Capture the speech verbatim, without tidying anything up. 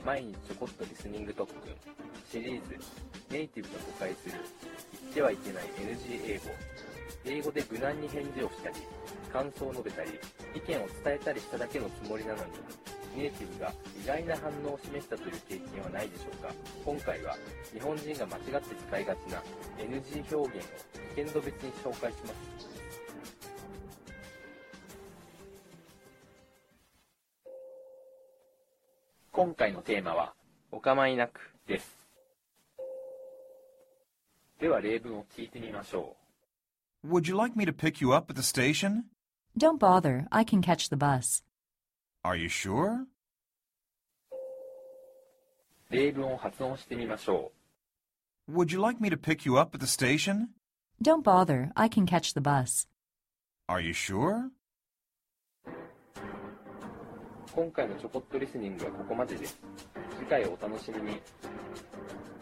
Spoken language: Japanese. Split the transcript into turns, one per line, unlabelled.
毎日ちょこっとリスニング特訓シリーズ、ネイティブが誤解する言ってはいけない エヌジー 英語。英語で無難に返事をしたり、感想を述べたり、意見を伝えたりしただけのつもりなのに、ネイティブが意外な反応を示したという経験はないでしょうか。今回は日本人が間違って使いがちな エヌジー 表現を危険度別に紹介します。今回のテーマはお構いなくです。では例文を聞いてみましょ
う。Would you like me to pick you up at the station?
Don't bother, I can catch the bus.
Are you sure?
例文を発音してみましょ
う。Would you like me to pick you up at the station?
Don't bother, I can catch the bus.
Are you sure?
今回のちょこっとリスニングはここまでです。次回をお楽しみに。